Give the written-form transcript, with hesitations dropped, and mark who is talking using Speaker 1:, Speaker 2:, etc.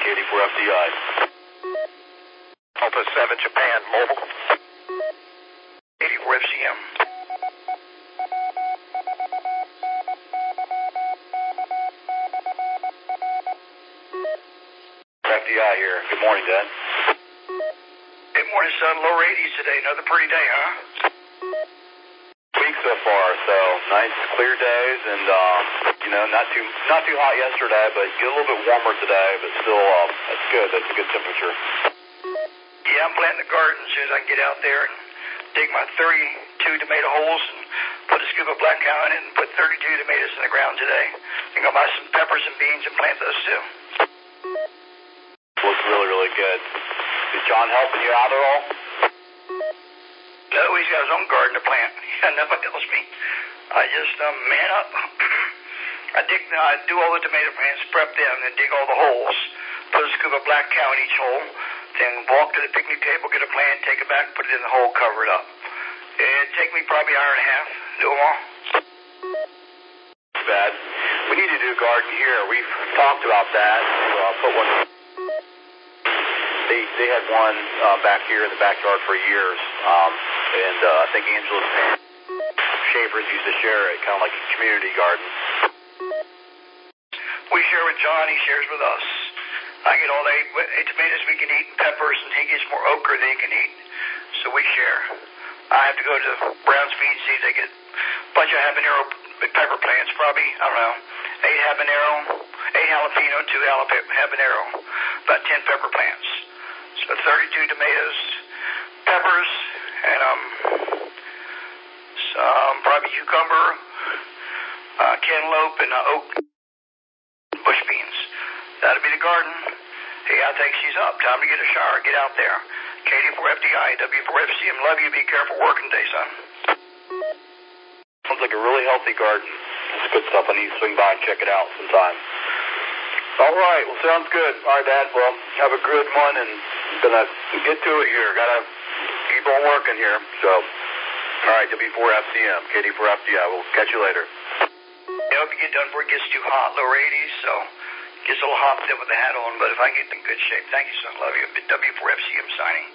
Speaker 1: KD4FDI.
Speaker 2: Alpha 7 Japan, mobile. 84 FCM.
Speaker 1: FDI here. Good morning, Dad.
Speaker 2: Good morning, son. Lower 80s today. Another pretty day, huh?
Speaker 1: Week so far, so nice clear days, and not too hot yesterday, but get a little bit warmer today, but still that's good. That's a good temperature.
Speaker 2: Yeah, I'm planting the garden as soon as I can get out there and dig my 32 tomato holes and put a scoop of black cow in it and put 32 tomatoes in the ground today. I think I'll buy some peppers and beans and plant those too.
Speaker 1: Looks really, really good. Is John helping you out at all?
Speaker 2: No, he's got his own garden to plant. Nobody else me. I just man up. I do all the tomato plants, prep them, then dig all the holes, put a scoop of black cow in each hole, then walk to the picnic table, get a plant, take it back, put it in the hole, cover it up. It'd take me probably an hour and a half, do them all.
Speaker 1: Too bad. We need to do a garden here. We've talked about that. So I'll put one. They had one back here in the backyard for years, and I think Angela's Schaefer's used to share it, kind of like a community garden.
Speaker 2: We share with John, he shares with us. I get all the 8 tomatoes we can eat, and peppers, and he gets more okra than he can eat. So we share. I have to go to Brown's Feed and see if they get a bunch of habanero pepper plants, probably, I don't know, 8 habanero, 8 jalapeno, 2 habanero, about 10 pepper plants. So 32 tomatoes, peppers, and some probably cucumber, cantaloupe, and oak bush beans. That'll be the garden. Hey, I think she's up. Time to get a shower. Get out there. KD4FDI, W4FCM. Love you. Be careful working day, son.
Speaker 1: Sounds like a really healthy garden. That's good stuff. I need to swing by and check it out sometime. All right. Well, sounds good. All right, Dad. Well, have a good one, and gonna get to it here. Gotta keep on working here. So, all right, W4FCM, KD4FDI. We'll catch you later.
Speaker 2: I hope you get done before it gets too hot, lower 80s, so it gets a little hot then with the hat on, but if I get in good shape, thank you, son. Love you. W4FCM signing.